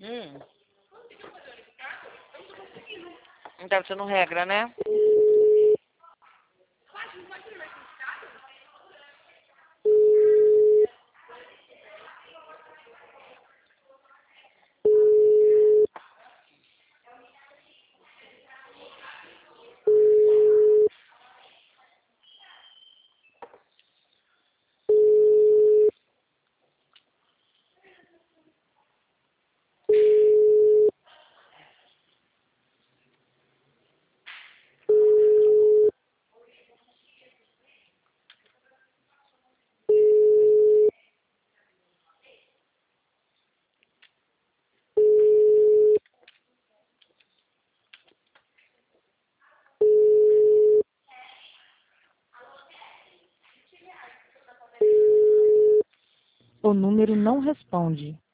Hum. Não tá sendo regra, né? O número não responde.